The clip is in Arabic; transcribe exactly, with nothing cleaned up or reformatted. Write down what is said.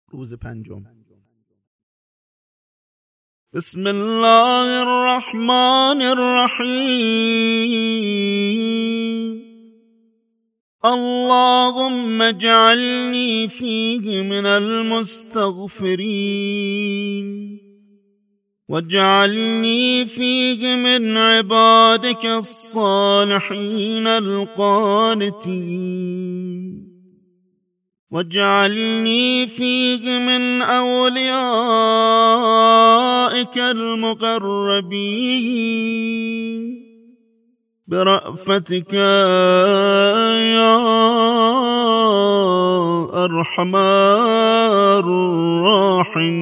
روز پنجم. بسم الله الرحمن الرحیم. اللهم اجعلني فيه من المستغفرين واجعلني فيه من عبادك الصالحين القانتين واجعلني فيه من أوليائك المقربين برأفتك يا أرحم الراحمين.